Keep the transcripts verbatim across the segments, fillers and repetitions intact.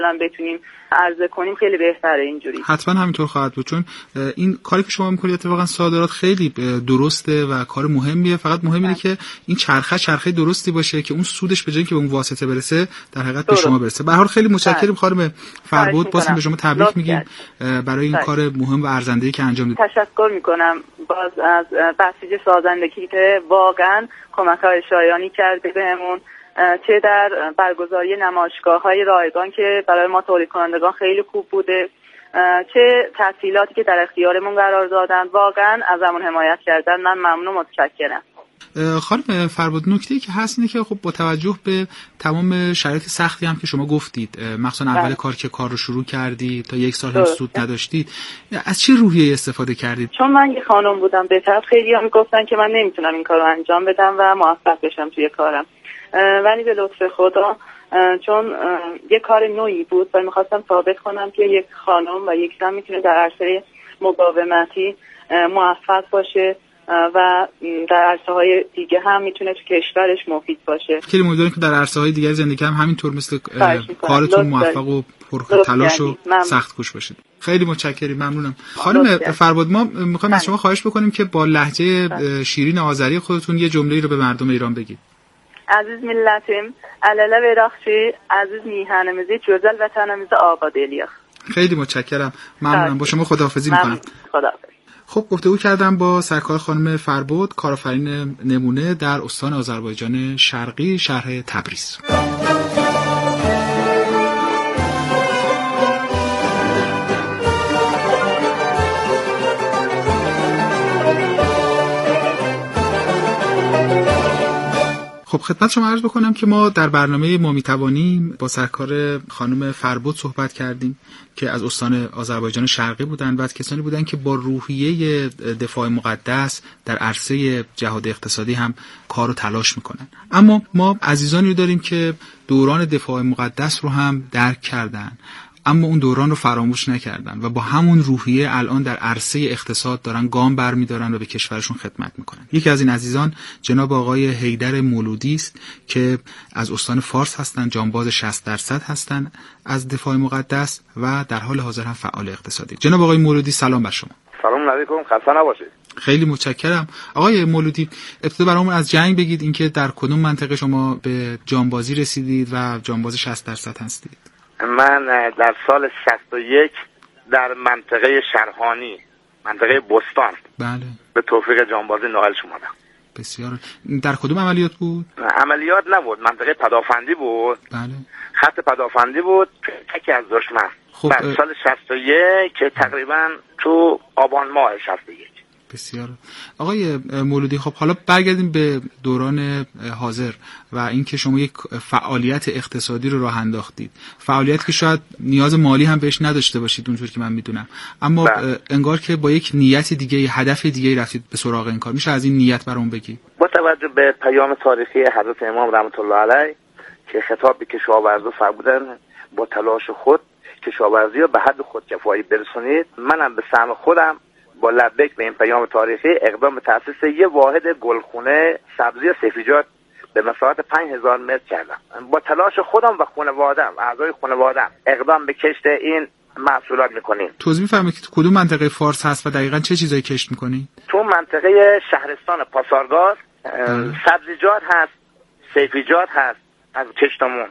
بتونیم عرضه کنیم خیلی بهتره اینجوری. حتما همینطور خواهد بود، چون این کاری که شما میکنید اتفاقا صادرات خیلی درسته و کار مهمیه، فقط مهم اینه که این چرخه چرخه درستی باشه که اون سودش به جای اینکه به اون واسطه برسه در حقیقت به شما برسه. به هر حال خیلی متشکرم خانم فربود، بازم به شما تبریک میگیم برای این کار مهم و ارزنده‌ای که انجام دادید. تشکر میکنم باز از بسیج سازندگی که واقعا کمک‌های شایانی کرده بهمون، چه در برگزاری نمایشگاه‌های رایگان که برای ما تولید کنندگان خیلی خوب بوده، چه تسهیلاتی که در اختیارمون قرار دادن، واقعا ازمون حمایت کردن. من ممنون و متشکرم. خانم فربود، نکته‌ای که هست اینه که خب با توجه به تمام شرایط سختی هم که شما گفتید، مخصوصا اول کار که کار رو شروع کردید تا یک سال هم سود نداشتید، از چه روحیه‌ای استفاده کردید؟ چون من یه خانم بودم، به طرف خیلی هم گفتن که من نمیتونم این کار رو انجام بدم و موفق بشم توی کارم، ولی به لطف خدا چون یه کار نوعی بود و میخواستم ثابت کنم که یک خانم و یک زن میتونه در عرصه مقاومتی موفق باشه و در عرصه های دیگه هم میتونه تو کشورش مفید باشه. خیلی امیدوارم که در عرصه های دیگه زندگی هم همینطور مثل کارتون موفق و پر تلاش و سخت کوش باشید. خیلی متشکرم، ممنونم. خانم فربود، ما میخوایم از شما خواهش بکنیم که با لهجه شیرین آذری خودتون یه جمله‌ای رو به مردم ایران بگید. عزیز ملتیم، علاله وراخچی، عزیز میهنمیزی، جزل وطنمیز آباد الیاخ. خیلی متشکرم، ممنونم. با شما خداحافظی میکنم. خداحافظ. خب گفتگو کردم با سرکار خانم فربود، کارآفرین نمونه در استان آذربایجان شرقی، شهر تبریز. خب خدمت شما عرض بکنم که ما در برنامه ما میتوانیم با سرکار خانم فربود صحبت کردیم که از استان آذربایجان شرقی بودند و کسانی بودند که با روحیه دفاع مقدس در عرصه جهاد اقتصادی هم کار و تلاش میکنن. اما ما عزیزانی رو داریم که دوران دفاع مقدس رو هم درک کردن، اما اون دوران رو فراموش نکردن و با همون روحیه الان در عرصه اقتصاد دارن گام برمی‌دارن و به کشورشون خدمت میکنن. یکی از این عزیزان جناب آقای حیدر مولودی است که از استان فارس هستن، جانباز شصت درصد هستن از دفاع مقدس و در حال حاضر هم فعال اقتصادی. جناب آقای مولودی، سلام بر شما. سلام علیکم، خسته نباشید. خیلی متشکرم. آقای مولودی، ابتدا برامون از جنگ بگید، اینکه در کدوم منطقه شما به جانبازی رسیدید و جانباز شصت درصد هستید؟ من در سال شصت و یک در منطقه شرحانی، منطقه بستان، بله، به توفیق جانبازی نائل شدم. بسیار. در کدوم عملیات بود؟ عملیات نبود، منطقه پدافندی بود. بله. خط پدافندی بود تکی از دشمن. خب در سال شصت و یک که تقریبا تو آبان ماه شصت و یک. بسیار. آقای مولودی، خب حالا برگردیم به دوران حاضر و اینکه شما یک فعالیت اقتصادی رو راه انداختید، فعالیت که شاید نیاز مالی هم بهش نداشته باشید اونجور که من میدونم، اما بله. انگار که با یک نیت دیگه، هدف دیگه رفتید به سراغ این کار. میشه از این نیت برام بگید؟ با توجه به پیام تاریخی حضرت امام رحمت الله علیه که خطاب به کشاورزا فرمودن با تلاش خود کشاورزی رو به حد خودکفایی برسونید، منم به سهم خودم با لبیک به این پیام تاریخی اقدام به تأسیس یه واحد گلخونه سبزی و سبزیجات به مساحت پنج هزار متر کردم. با تلاش خودم و خانواده‌ام، اعضای خانواده‌ام اقدام به کشت این محصولات میکنیم. توضیح می‌فرمایید که کدوم منطقه فارس هست و دقیقاً چه چیزایی کشت میکنید؟ تو منطقه شهرستان پاسارگاد سبزیجات هست، سیفیجات هست از کشتمون،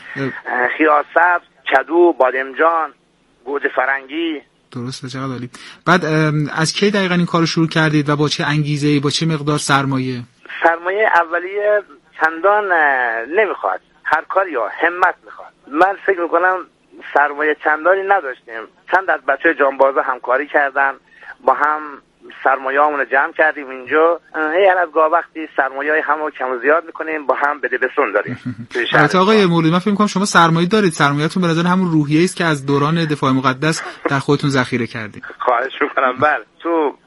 خیار سبز، کدو، بادمجان، گوجه فرنگی. درسته، چقدر عالی. بعد از کی دقیقاً این کارو شروع کردید و با چه انگیزه‌ای، با چه مقدار سرمایه؟ سرمایه اولیه چندان نمیخواد، هر کاری یا همت میخواد. من فکر میکنم سرمایه چندانی نداشتیم. چند از بچه جانبازا همکاری کردن، با هم سرمایه همون رو جمع کردیم اینجا. هر از گاه وقتی سرمایه های همو کم و زیاد میکنیم، با هم بده بسون داریم. البته آقای مولودی، من فکر میکنم شما سرمایه دارید، سرمایه‌تون به نظر همون روحیه‌ای است که از دوران دفاع مقدس در خودتون ذخیره کردید. خواهش میکنم. بله، تو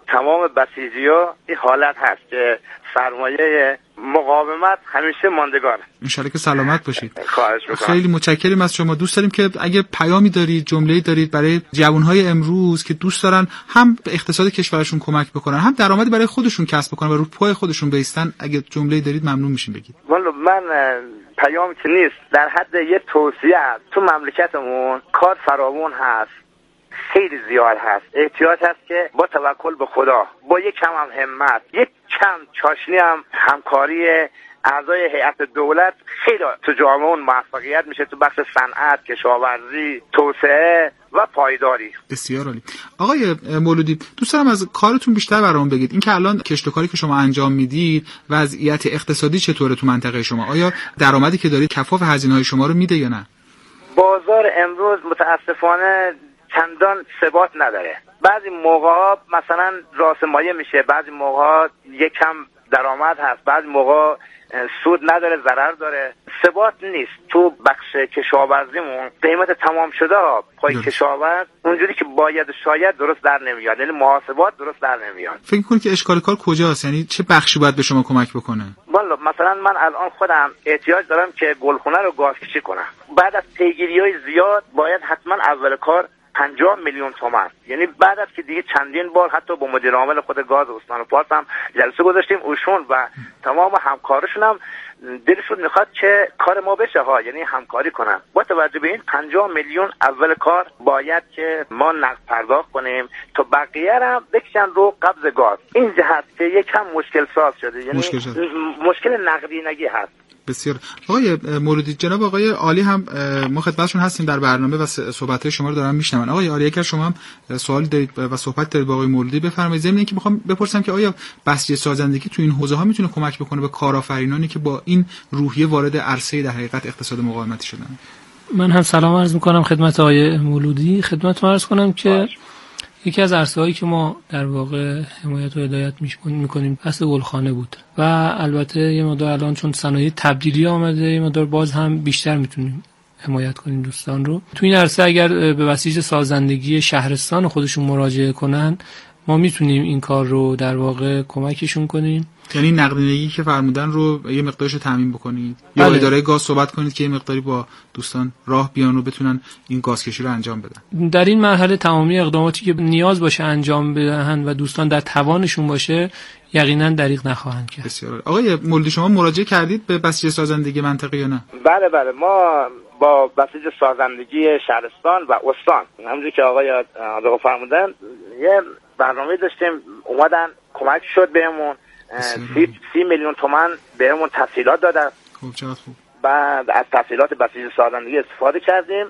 تمام بسیجی‌ها این حالت هست که سرمایه مقاومت همیشه ماندگاره. انشالله که سلامت باشید. خواهش می‌کنم. خیلی متشکریم از شما. دوست داریم که اگه پیامی دارید، جمله‌ای دارید برای جوانهای امروز که دوست دارن هم به اقتصاد کشورشون کمک بکنن، هم درآمدی برای خودشون کسب بکنن و رو پای خودشون بایستن، اگه جمله‌ای دارید ممنون میشیم بگید. والا من پیام که نیست، در حد یه توصیه است. تو مملکتمون کار فراوان هست، خیلی زیاد هست. احتیاج هست که با توکل به خدا، با یک کم هم همت، یک کم چاشنی هم همکاری اعضای هیئت دولت، خیلی تو جامعه موفقیت میشه تو بخش صنعت، کشاورزی، توسعه و پایداری. بسیار عالی. آقای مولودی، دوست دارم از کارتون بیشتر برام بگید. این که الان کشت و کاری که شما انجام میدید، وضعیت اقتصادی چطوره تو منطقه شما؟ آیا درآمدی که دارید کفاف هزینه‌های شما رو میده یا نه؟ بازار امروز متاسفانه چندان ثبات نداره. بعضی موقعا مثلا راسمایه میشه، بعضی موقعا یکم درآمد هست، بعضی موقع سود نداره، ضرر داره. ثبات نیست. تو بخش کشاورزیمون قیمت تمام شده پای کشاورز اونجوری که باید شاید درست در نمیاد، یعنی محاسبات درست در نمیاد. فکر کنید که اشکال کار کجاست؟ یعنی چه بخشی باید به شما کمک بکنه؟ والا مثلا من الان خودم احتیاج دارم که گلخونه رو گازکشی کنم. بعد از پیگیری‌های زیاد باید حتما اول کار پنجاه میلیون تومان، یعنی بعد از که دیگه چندین بار حتی با مدیر عامل خود گاز استان فارس هم جلسه گذاشتیم، اوشون و تمام همکارشون هم دلشون میخواد که کار ما بشه ها، یعنی همکاری کنن. با توجه به این پنجاه میلیون اول کار باید که ما نقد پرداخت کنیم تا بقیه هم بکشن رو قبض گاز. این جهت که یکم مشکل ساز شده، یعنی مشکل, مشکل نقدینگی هست. بسیار. آقای مولودی، جناب آقای عالی هم ما خدمتشون هستیم در برنامه و صحبت‌های شما رو دارن میشنون. آقای عالی، اگر شما هم سوالی دارید و صحبت دارید با آقای مولودی بفرمایید. ضمن اینکه میخوام بپرسم که آیا بسیج سازندگی تو این حوزه‌ها میتونه کمک بکنه به کارآفرینانی که با این روحیه وارد عرصه در حقیقت اقتصاد مقاومتی شدن؟ من هم سلام عرض می‌کنم خدمت آقای مولودی. خدمتتون عرض کنم که یکی از عرصه‌هایی که ما در واقع حمایت و هدایت می‌کنیم بحث گلخانه بود و البته یه مقدار الان چون صنایع تبدیلی آمده یه مقدار باز هم بیشتر میتونیم حمایت کنیم دوستان رو. تو این عرصه اگر به بسیج سازندگی شهرستان خودشون مراجعه کنن ما میتونیم این کار رو در واقع کمکشون کنیم. یعنی نقدینگی که فرمودن رو یه مقدارش رو تامین بکنید یا بله. اداره گاز صحبت کنید که یه مقداری با دوستان راه بیان و بتونن این گازکشی رو انجام بدن. در این مرحله تمامی اقداماتی که نیاز باشه انجام بدن و دوستان در توانشون باشه یقینا دریغ نخواهند کرد. بسیار. آقای مولودی، شما مراجعه کردید به بسیج سازندگی منطقه یا نه؟ بله بله، ما با بسیج سازندگی شهرستان و استان همونجوری که آقای آقا فرمودن یه برنامه داشتیم، اومدن کمک شد بهمون، سی, سی میلیون تومان بهمون تسهیلات دادن. خوب، چقدر خوب. بعد از تسهیلات بسیج سازندگی استفاده کردیم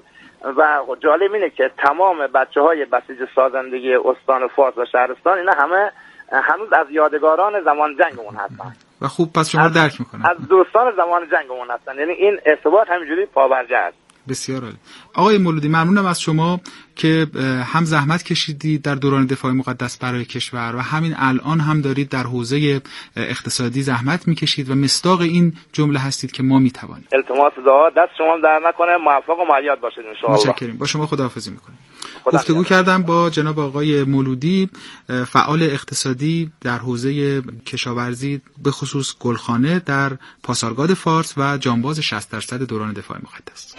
و جالب اینه که تمام بچه‌های بسیج سازندگی استان فارس و شهرستان اینا همه هنوز از یادگاران زمان جنگمون هستن و خوب پس شما رو درک میکنن، از دوستان زمان جنگمون هستن، یعنی این ارتباط همینجوری پابرجا است. بسیار عالی. آقای مولودی، ممنونم از شما که هم زحمت کشیدید در دوران دفاع مقدس برای کشور و همین الان هم دارید در حوزه اقتصادی زحمت میکشید و مصداق این جمله هستید که ما میتوانیم. التماس دعا دست شما در نکنه، موفق و مؤید باشید ان شاء الله. متشکرم. با شما خداحافظی میکنیم. گفتگو کردم با جناب آقای مولودی، فعال اقتصادی در حوزه کشاورزی به خصوص گلخانه در پاسارگاد فارس و جانباز شصت درصد دوران دفاع مقدس.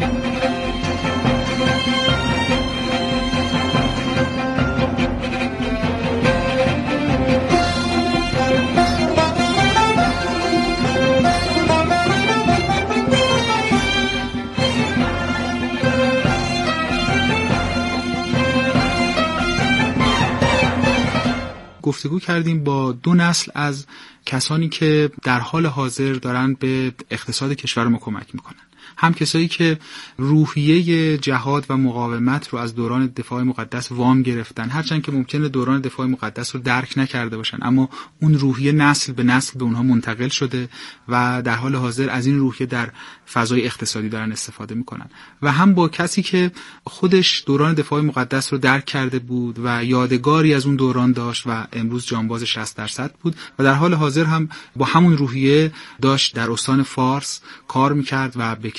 گفتگو کردیم با دو نسل از کسانی که در حال حاضر دارن به اقتصاد کشور ما کمک میکنن. هم کسایی که روحیه جهاد و مقاومت رو از دوران دفاع مقدس وام گرفتن، هرچند که ممکنه دوران دفاع مقدس رو درک نکرده باشن، اما اون روحیه نسل به نسل به اونها منتقل شده و در حال حاضر از این روحیه در فضای اقتصادی دارن استفاده میکنن. و هم با کسی که خودش دوران دفاع مقدس رو درک کرده بود و یادگاری از اون دوران داشت و امروز جانباز شصت درصد بود و در حال حاضر هم با همون روحیه داشت در استان فارس کار میکرد و به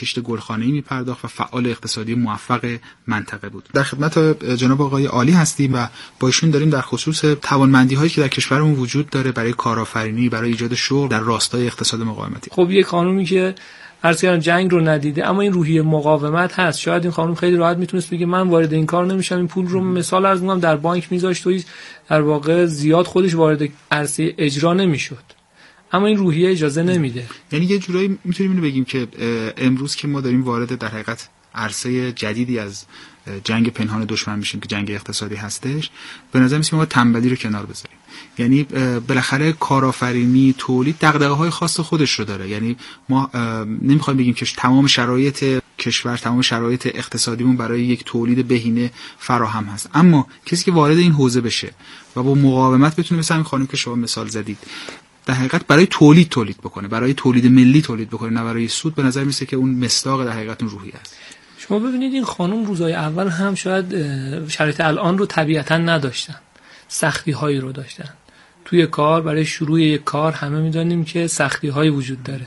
کشت گلخانه‌ای می‌پرداخت و فعال اقتصادی موفق منطقه بود. در خدمت جناب آقای عالی هستیم و با ایشون داریم در خصوص توانمندی‌هایی که در کشورمون وجود داره برای کارآفرینی، برای ایجاد شغل در راستای اقتصاد مقاومتی. خب یک خانومی که عرض کردم جنگ رو ندیده اما این روحیه مقاومت هست، شاید این خانم خیلی راحت میتونست بگه من وارد این کار نمیشم، این پول رو مثال عرض می‌کنم در بانک میذاشت و در واقع زیاد خودش وارد عرصه اجرا نمیشد. اما این روحیه اجازه نمیده. یعنی یه جورایی میتونیم اینو بگیم که امروز که ما داریم وارد در حقیقت عرصه جدیدی از جنگ پنهان دشمن میشیم که جنگ اقتصادی هستش، به نظر میاد ما تنبلی رو کنار بذاریم. یعنی بالاخره کارآفرینی، تولید دغدغه‌های خاص خودش رو داره. یعنی ما نمیخوایم بگیم که تمام شرایط کشور، تمام شرایط اقتصادیمون برای یک تولید بهینه فراهم هست، اما کسی که وارد این حوزه بشه و با مقاومت بتونه مثلا این خانم که شما مثال زدید در حقیقت برای تولید تولید بکنه، برای تولید ملی تولید بکنه، نه برای سود، به نظر میسه که اون مصداق در حقیقت اون روحیه است. شما ببینید این خانم روزهای اول هم شاید شرایط الان رو طبیعتا نداشتن، سختی هایی رو داشتن توی کار. برای شروع یک کار همه میدونیم که سختی هایی وجود داره.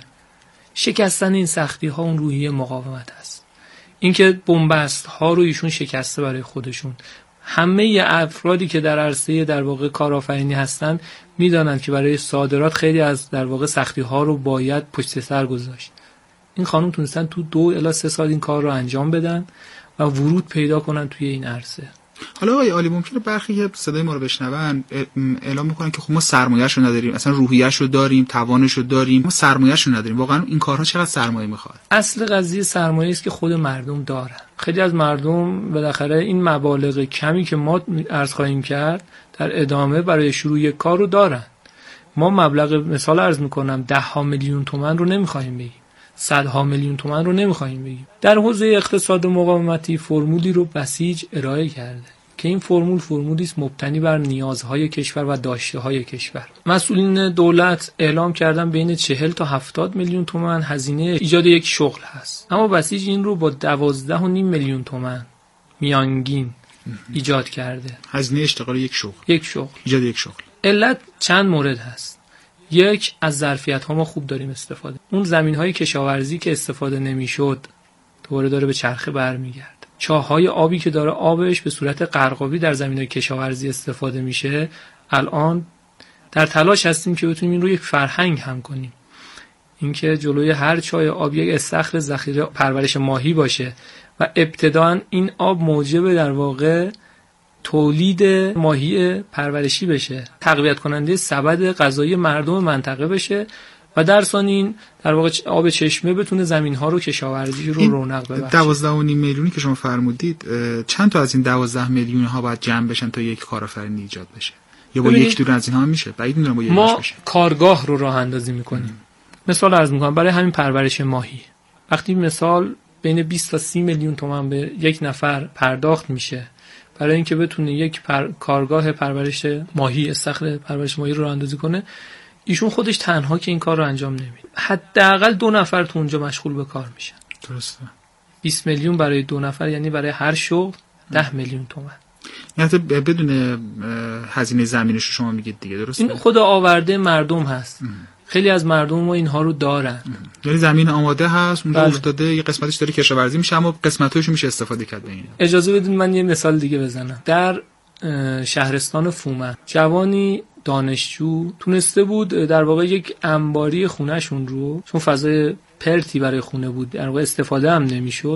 شکستن این سختی ها اون روحیه مقاومت است. اینکه بنبست ها رو ایشون شکسته برای خودشون. همه افرادی که در عرصه در واقع کارآفرینی هستن میدونن که برای صادرات خیلی از در واقع سختی ها رو باید پشت سر گذاشت. این خانم تونستن تو دو الی سه سال این کار رو انجام بدن و ورود پیدا کنن توی این عرصه. حالا آقای عالی ممکنه برخی که صدای ما رو بشنون اعلام میکنن که خب ما سرمایه‌اش رو نداریم، اصلا روحیه‌اش رو داریم، توانش رو داریم، ما سرمایه‌اش رو نداریم. واقعا این کارها چقدر سرمایه میخواد؟ اصل قضیه سرمایه است که خود مردم دارن. خیلی از مردم بالاخره این مبالغ کمی که ما عرض خواهیم کرد در ادامه برای شروع یک کار رو دارن. ما مبلغ مثال عرض میکنم ده ها میلیون تومان رو نمیخوایم بگیم، صدها میلیون تومان رو نمیخوایم بگیم. در حوزه اقتصاد مقاومتی فرمولی رو بسیج ارائه کرده که این فرمول فرمولی است مبتنی بر نیازهای کشور و داشته‌های کشور. مسئولین دولت اعلام کردن بین چهل تا هفتاد میلیون تومان هزینه ایجاد یک شغل هست، اما بسیج این رو با دوازده و نیم میلیون تومان میانگین ایجاد کرده. هزینه اشتغال یک شغل. یک شغل. ایجاد یک شغل. علت چند مورد هست. یک، از ظرفیت ها ما خوب داریم استفاده. اون زمین های کشاورزی که استفاده نمیشد دوباره داره به چرخه برمیگرده. چاهای آبی که داره آبش به صورت قرقاوی در زمینهای کشاورزی استفاده میشه، الان در تلاش هستیم که بتونیم این رو یک فرهنگ هم کنیم. اینکه جلوی هر چای آب یک استخر ذخیره پرورش ماهی باشه و ابتداً این آب موجب در واقع تولید ماهی پرورشی بشه، تقویت کننده سبد غذایی مردم منطقه بشه و در ثانی در واقع آب چشمه بتونه زمین‌ها رو کشاورزی رو رونق ببخشه. دوازده و نیم میلیونی که شما فرمودید، چند تا از این دوازده میلیون ها باید جمع بشن تا یک کارآفرینی ایجاد بشه؟ یا با یک دونه از اینها میشه؟ بعید میدونم با یکش ما بشه. کارگاه رو راه اندازی میکنیم. مثال عرض میکنم برای همین پرورش ماهی. وقتی مثال بین بیست تا سی میلیون تومان به یک نفر پرداخت میشه برای اینکه بتونه یک پر... کارگاه پرورش ماهی، استخر پرورش ماهی رو راه اندازی کنه، ایشون خودش تنها که این کار رو انجام نمیده. حداقل دو نفر تو اونجا مشغول به کار میشن. درسته. بیست میلیون برای دو نفر یعنی برای هر شغل ده میلیون تومان. یعنی بدون هزینه زمینش رو شما میگید دیگه، درسته؟ این خود آورده مردم هست. ام. خیلی از مردم ما اینها رو دارن. یعنی زمین آماده هست، اونجا افتاده، یه قسمتش داره کشاورزی میشه، اما قسمت‌هاش میشه استفاده کرد. ببینید اجازه بدید من یه مثال دیگه بزنم. در شهرستان فومن جوانی دانشجو تونسته بود در واقع یک انباری خونهشون رو، چون فضای پرتی برای خونه بود در واقع استفاده هم نمیشد،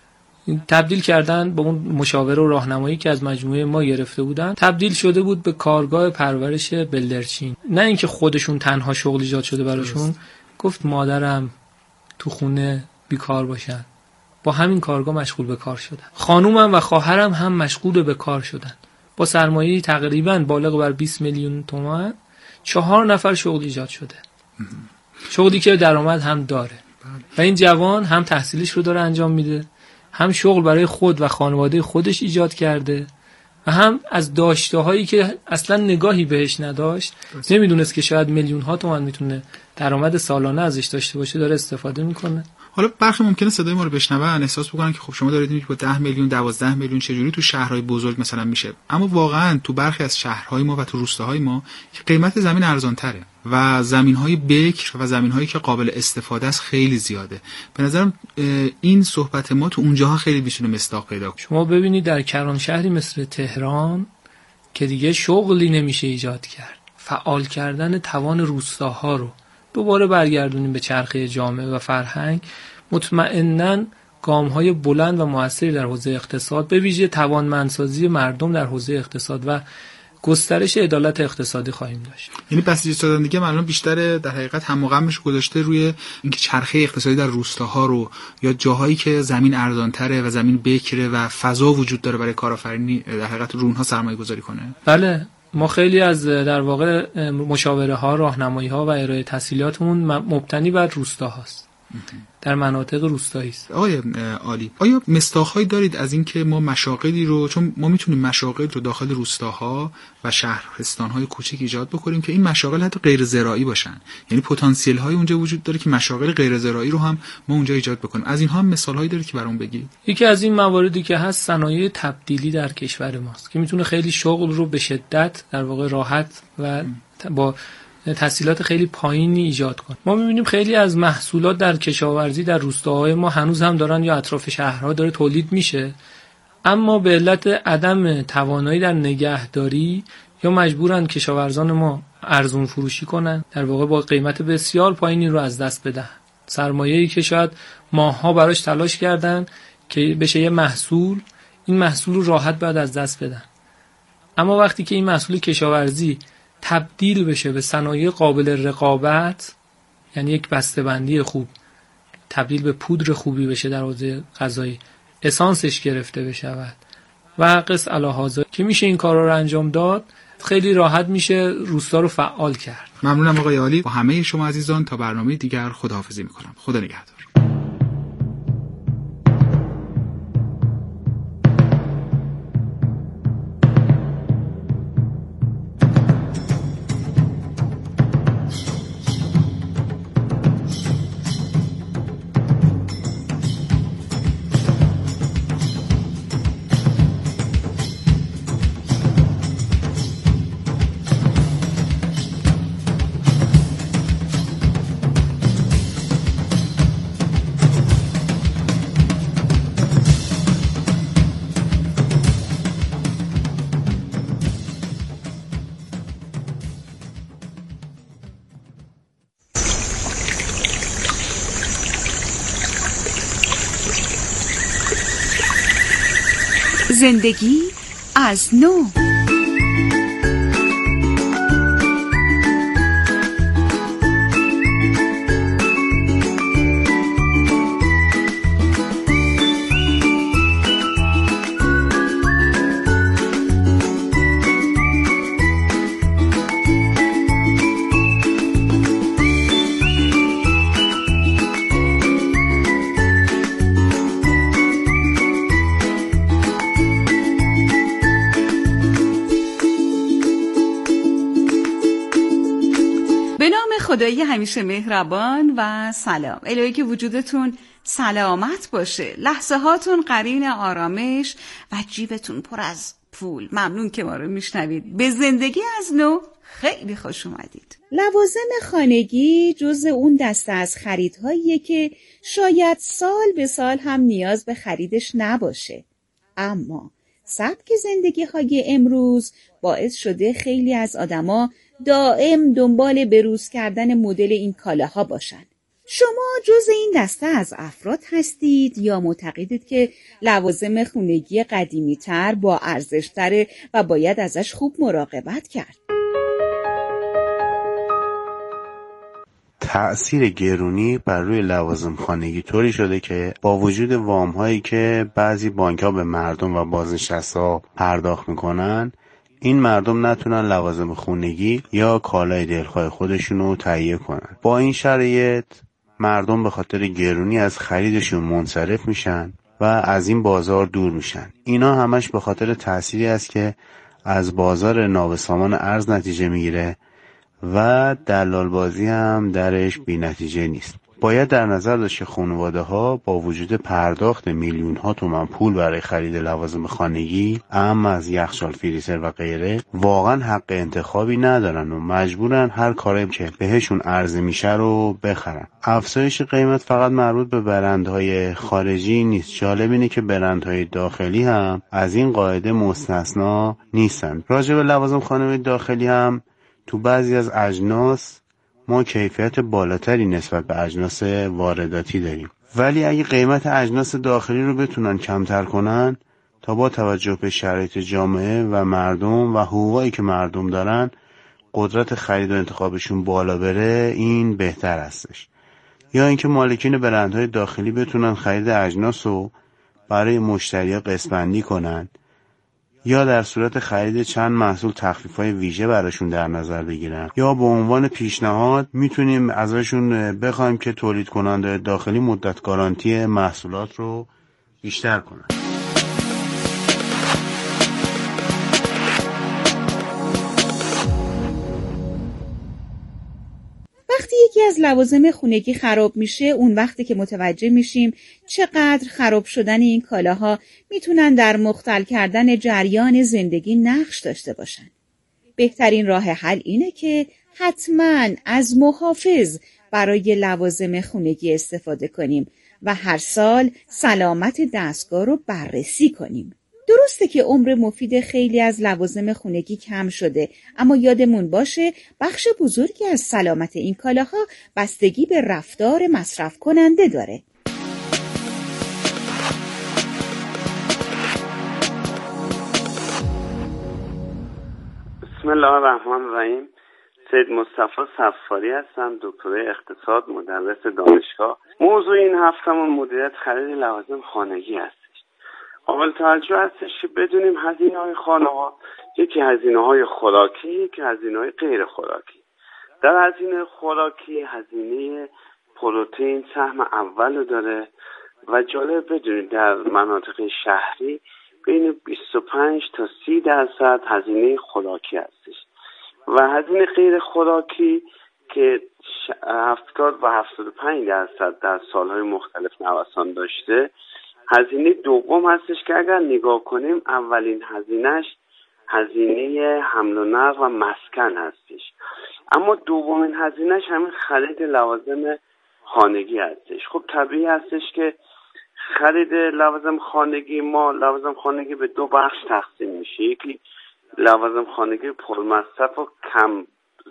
تبدیل کردن با اون مشاوره و راهنمایی که از مجموعه ما گرفته بودن، تبدیل شده بود به کارگاه پرورش بلدرچین. نه اینکه خودشون تنها شغل ایجاد شده براشون، گفت مادرم تو خونه بیکار باشن، با همین کارگاه مشغول به کار شدن. خانومم و خواهرم هم مشغول به کار شدن. با سرمایه تقریباً بالغ بر بیست میلیون تومان چهار نفر شغل ایجاد شده. شغلی که درآمد هم داره و این جوان هم تحصیلش رو داره انجام میده، هم شغل برای خود و خانواده خودش ایجاد کرده و هم از داشته هایی که اصلا نگاهی بهش نداشت، نمیدونست که شاید میلیون ها تومان میتونه درآمد سالانه ازش داشته باشه، داره استفاده میکنه. حالا برخی ممکنه صدای ما رو بشنون احساس بکنن که خب شما دارید میگید با ده میلیون دوازده میلیون چجوری تو شهرهای بزرگ مثلا میشه، اما واقعا تو برخی از شهرهای ما و تو روستاهای ما قیمت زمین ارزان تره. و زمین‌های بکر و زمین‌هایی که قابل استفاده است خیلی زیاده. به نظرم این صحبت ما تو اونجاها خیلی میتونه مصداق پیدا کنه. شما ببینید در کران شهری مثل تهران که دیگه شغلی نمیشه ایجاد کرد، فعال کردن توان روستاها رو دوباره برگردونیم به چرخه جامعه و فرهنگ، مطمئناً گام‌های بلند و موثری در حوزه اقتصاد، به ویژه توانمندسازی مردم در حوزه اقتصاد و گسترش عدالت اقتصادی خواهیم داشت. یعنی بسیج سازندگی دیگه معلومه بیشتر در حقیقت هم و غمش گذاشته روی اینکه چرخه اقتصادی در روستاها رو یا جاهایی که زمین ارزان‌تره و زمین بکره و فضا وجود داره برای کارآفرینی در حقیقت رو اونها سرمایه‌گذاری کنه. بله، ما خیلی از در واقع مشاوره ها، راهنمایی ها و ارائه تسهیلاتمون مبتنی بر روستاهاست. در مناطق روستایی است. آقای عالی، آیا مصداق‌هایی دارید از اینکه ما مشاغلی رو، چون ما میتونیم مشاغل رو داخل روستاها و شهرستان‌های کوچیک ایجاد بکنیم که این مشاغل حتی غیر زراعی باشن، یعنی پتانسیل‌های اونجا وجود داره که مشاغل غیر زراعی رو هم ما اونجا ایجاد بکنیم. از اینها هم مثال‌هایی دارید که برام بگید؟ یکی از این مواردی که هست صنایع تبدیلی در کشور ماست که میتونه خیلی شغل رو به شدت در واقع راحت و با تسهیلات خیلی پایینی ایجاد کن. ما می‌بینیم خیلی از محصولات در کشاورزی در روستاهای ما هنوز هم دارن یا اطراف شهرها داره تولید میشه، اما به علت عدم توانایی در نگهداری یا مجبورن کشاورزان ما ارزون فروشی کنن، در واقع با قیمت بسیار پایینی رو از دست بدن. سرمایه‌ای که شاید ماه‌ها براش تلاش کردن که بشه یه محصول، این محصول رو راحت بعد از دست بدن. اما وقتی که این محصول کشاورزی تبدیل بشه به صنایع قابل رقابت، یعنی یک بسته‌بندی خوب تبدیل به پودر خوبی بشه در حوزه غذایی، اسانسش گرفته بشود و قص الهازا که میشه این کارا رو انجام داد، خیلی راحت میشه روستا رو فعال کرد. ممنونم آقای عالی. با همه شما عزیزان تا برنامه دیگر خداحافظی میکنم. خدا نگهدار. زندگی از نو. خدایی همیشه مهربان و سلام. الهی که وجودتون سلامت باشه، لحظه هاتون قرین آرامش و جیبتون پر از پول. ممنون که ما رو میشنوید. به زندگی از نو خیلی خوش اومدید. لوازم خانگی جز اون دسته از خریدهاییه که شاید سال به سال هم نیاز به خریدش نباشه، اما سبک زندگی های امروز باعث شده خیلی از آدما دائم دنبال بروز کردن مدل این کالاها باشن. شما جز این دسته از افراد هستید یا معتقدید که لوازم خانگی قدیمی تر با ارزش تره و باید ازش خوب مراقبت کرد؟ تأثیر گرونی بر روی لوازم خانگی طوری شده که با وجود وام هایی که بعضی بانک ها به مردم و بازنشسته پرداخت میکنن، این مردم نتونن لوازم خانگی یا کالای دلخواه خودشونو تهیه کنن. با این شرایط مردم به خاطر گرونی از خریدشون منصرف میشن و از این بازار دور میشن. اینا همش به خاطر تأثیری است که از بازار نابسامان ارز نتیجه میگیره و دلال بازی هم درش بی نتیجه نیست. باید در نظر داشت که خانواده ها با وجود پرداخت میلیون ها تومان پول برای خرید لوازم خانگی، اهم از یخچال، فریزر و غیره، واقعا حق انتخابی ندارن و مجبورن هر کاری که بهشون عرضه میشه رو بخرن. افزایش قیمت فقط مربوط به برندهای خارجی نیست. جالب اینه که برندهای داخلی هم از این قاعده مستثنا نیستن. راجع به لوازم خانگی داخلی هم تو بعضی از اجناس ما کیفیت بالاتری نسبت به اجناس وارداتی داریم، ولی اگه قیمت اجناس داخلی رو بتونن کمتر کنن تا با توجه به شرایط جامعه و مردم و حقوقی که مردم دارن قدرت خرید و انتخابشون بالا بره، این بهتر هستش. یا اینکه مالکین برندهای داخلی بتونن خرید اجناس رو برای مشتری‌ها قسمت‌بندی کنن، یا در صورت خرید چند محصول تخفیف‌های ویژه براشون در نظر بگیرن، یا به عنوان پیشنهاد میتونیم ازشون بخوایم که تولید کننده داخلی مدت گارانتی محصولات رو بیشتر کنن. وقتی یکی از لوازم خانگی خراب میشه، اون وقتی که متوجه میشیم چقدر خراب شدن این کالاها میتونن در مختل کردن جریان زندگی نقش داشته باشن. بهترین راه حل اینه که حتماً از محافظ برای لوازم خانگی استفاده کنیم و هر سال سلامت دستگاه رو بررسی کنیم. درسته که عمر مفید خیلی از لوازم خانگی کم شده، اما یادمون باشه بخش بزرگی از سلامت این کالاها بستگی به رفتار مصرف کننده داره. بسم الله الرحمن الرحیم. سید مصطفی صفاری هستم، دکترای اقتصاد، مدرس دانشگاه. موضوع این هفتمون مدیریت خرید لوازم خانگی هستش. قابل توجه هستش که بدونیم هزینه‌های خانه‌ها یکی هزینه‌های خوراکی، یکی هزینه‌های غیر خوراکی. در هزینه خوراکی هزینه پروتئین سهم اول داره و جالب بدونید در مناطق شهری بین بیست و پنج تا سی درصد هزینه خوراکی هستش و هزینه غیر خوراکی که هفتاد و هفتاد و پنج درصد در سالهای مختلف نوسان داشته، هزینه دوم هستش که اگر نگاه کنیم اولین هزینهش هزینه حمل و نقل و مسکن هستش، اما دومین هزینهش همین خرید لوازم خانگی هستش. خب طبیعی هستش که خرید لوازم خانگی، ما لوازم خانگی به دو بخش تقسیم میشه. یکی لوازم خانگی پرمصرف و کم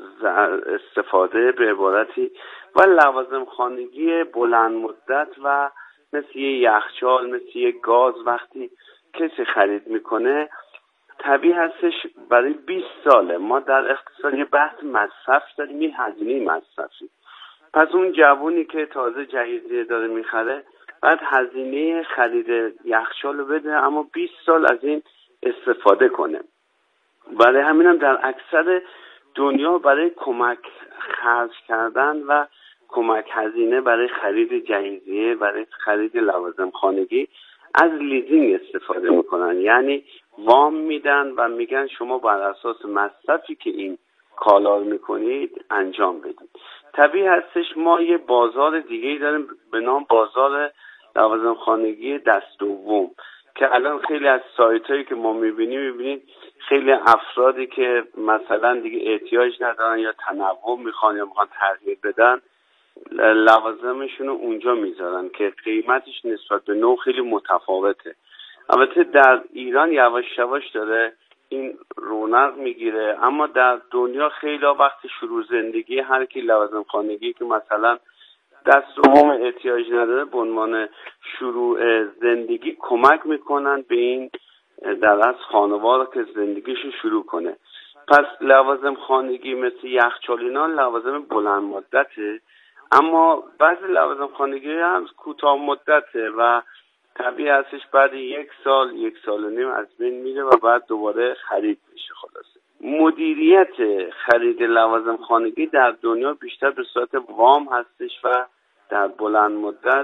استفاده به عبارتی و لوازم خانگی بلند مدت و مثل یه یخچال، مثل یه گاز وقتی کسی خرید میکنه طبیعی هستش برای بیست ساله ما در اقتصاد یه بحث مصرف داریم، یه هزینه مصرفی. پس اون جوونی که تازه جهیزیه داره میخره بعد هزینه خرید یخچال رو بده اما بیست سال از این استفاده کنه. برای همینم در اکثر دنیا برای کمک خرج کردن و کمک هزینه برای خرید جهیزیه، برای خرید لوازم خانگی از لیزینگ استفاده میکنن، یعنی وام میدن و میگن شما بر اساس مصرفی که این کالا رو میکنید انجام بدید. طبیعی هستش ما یه بازار دیگه‌ای داریم به نام بازار لوازم خانگی دست دوم که الان خیلی از سایتایی که ما میبینیم میبینید خیلی افرادی که مثلا دیگه احتیاج ندارن یا تنوع میخوان یا میخوان تغییر بدن لوازمشون رو اونجا میذارن که قیمتش نسبت به نوع خیلی متفاوته. البته در ایران یواش یواش داره این رونق میگیره، اما در دنیا خیلی وقتی شروع زندگی هر کی لوازم خانگی که مثلا دست دوم احتیاج نداره به عنوان شروع زندگی کمک میکنن به این در از خانواده که زندگیشو شروع کنه. پس لوازم خانگی مثل یخچال اینا لوازم بلند مدته، اما بعضی لوازم خانگی هم کوتاه مدته و طبیعی هستش بعد یک سال یک سال و نیم از بین میره و بعد دوباره خرید میشه. خلاصه مدیریت خرید لوازم خانگی در دنیا بیشتر به صورت وام هستش و در بلند مدت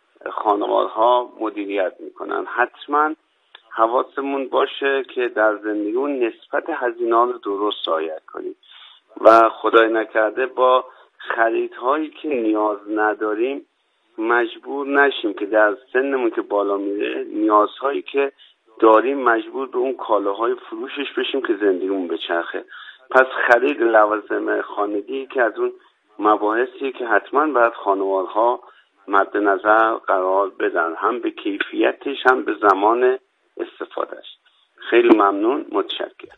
خانوارها مدیریت میکنن. حتما حواسمون باشه که در زندگیمون نسبت هزینه‌ها رو درست رعایت کنیم و خدای نکرده با خریدهایی که نیاز نداریم مجبور نشیم که در سنمون که بالا میره نیازهایی که داریم مجبور به اون کالاهای فروشش بشیم که زندگیمون بچرخه. پس خرید لوازم خانگی که از اون مباحثی که حتما باید خانوارها مد نظر قرار بدن، هم به کیفیتش هم به زمان استفادهش. خیلی ممنون، متشکرم.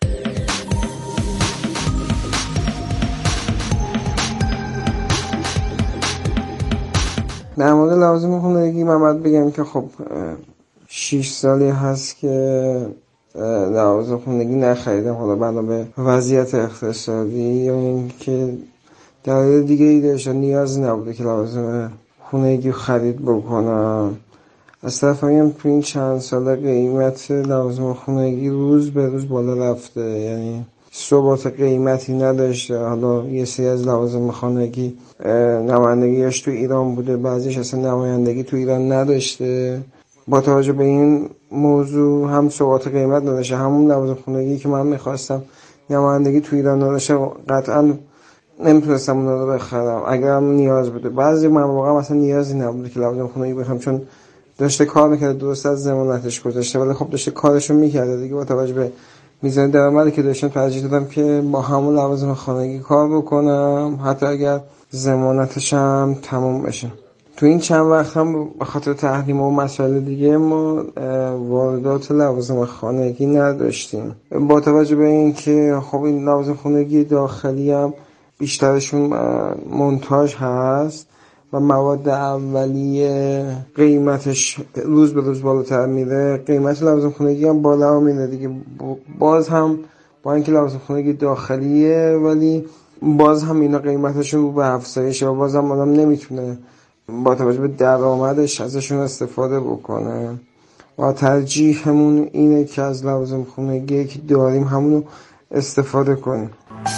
در مورد لوازم خانگی من باید بگم که خب شش سالی هست که لوازم خانگی نخریدم، حالا بنا به وضعیت اقتصادی یا اینکه دلیل دیگه ای داشت نیاز نبوده که لوازم خانگی خرید بکنم. از طرف هم تو این چند ساله قیمت لوازم خانگی روز به روز بالا رفته، یعنی ثبات قیمتی نداشته. حالا یه سری از لوازم خانگی نمایندگیش تو ایران بوده، بعضیش اصلا نمایندگی تو ایران نداشته. با توجه به این موضوع هم ثبات قیمت نداشته، همون لوازم خانگی که من میخواستم نمایندگی تو ایران نداشته، قطعا نمیتونستم اون رو بخرم اگرم نیاز بوده. بعضی مواقع مثلا نیازی نبوده که لوازم خانگی بخرم، چون داشته کار میکرده، درست از ضمانتش گذاشته، ولی خب داشته کارشو میکرده دیگه. با توجه به میزان درآمدی که داشتم ترجیح دادم که با همون لوازم خانگی کار بکنم، حتی اگر ضمانتش هم تموم بشه. تو این چند وقت هم به خاطر تحریم و مسائل دیگه ما واردات لوازم خانگی نداشتیم. با توجه به این که خب این لوازم خانگی داخلی هم بیشترشون مونتاژ هست و مواد اولیه قیمتش روز به روز بالاتر میره، قیمت لوازم خانگی هم بالا میره دیگه. باز هم با اینکه لوازم خانگی داخلیه ولی باز هم اینا قیمتشون رو به افزایشه و باز هم آدم نمیتونه با توجه به درآمدش ازشون استفاده بکنه. و ترجیحمون اینه که از لوازم خانگی که داریم همونو استفاده کنیم.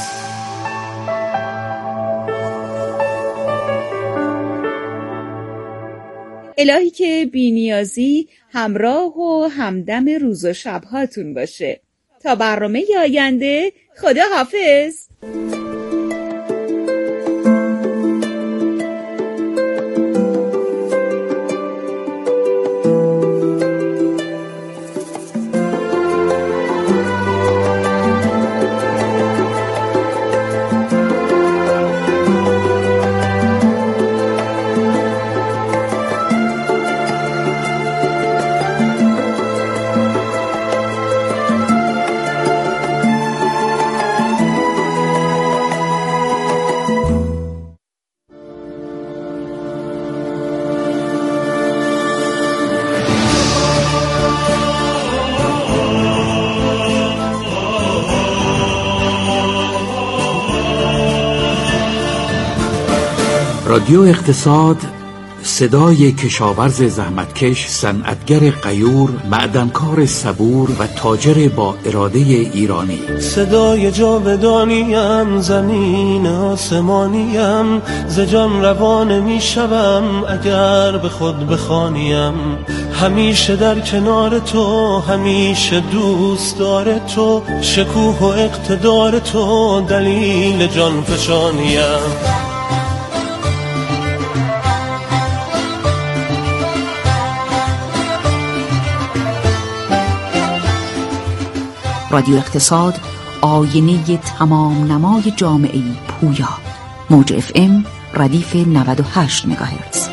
الهی که بی‌نیازی همراه و همدم روز و شبهاتون باشه. تا برنامه آینده، خدا حافظ. رادیو اقتصاد، صدای کشاورز زحمتکش، صنعتگر غیور، معدنکار صبور و تاجر با اراده ایرانی. صدای جاودانیم، زمین آسمانیم، ز جان روانه می شوم اگر به خود بخوانیم. همیشه در کنار تو، همیشه دوست دار تو، شکوه و اقتدار تو دلیل جان فشانیم. رادیو اقتصاد، آینه تمام نمای جامعه پویا. موج اف ام ردیف نود و هشت مگاهرتز.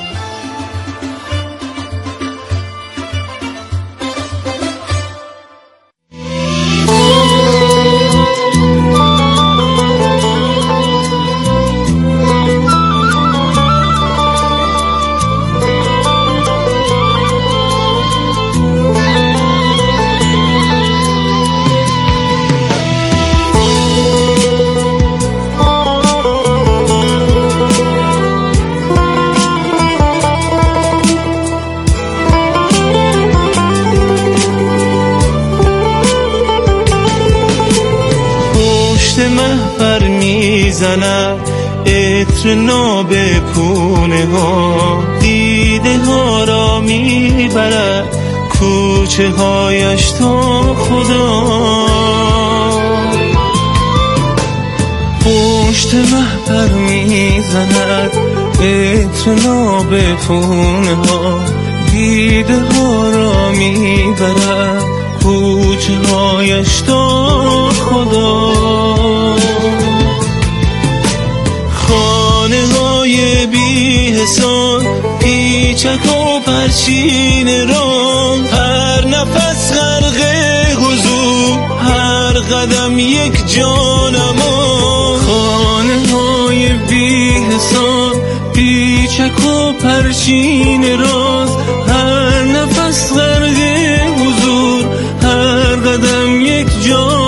میزند عطر ناب پونه ها، دیده ها را میبرد کوچه هایش تا خدا. پشت محبر میزند عطر ناب پونه ها دیده ها را میبرد کوچه هایش تا خدا. خانه های بی حساب پیچک و پرچین راه، هر نفس غرق حضور، هر قدم یک جانما. خانه های بی حساب پیچک و پرچین راز، هر نفس غرق حضور، هر قدم یک جانما.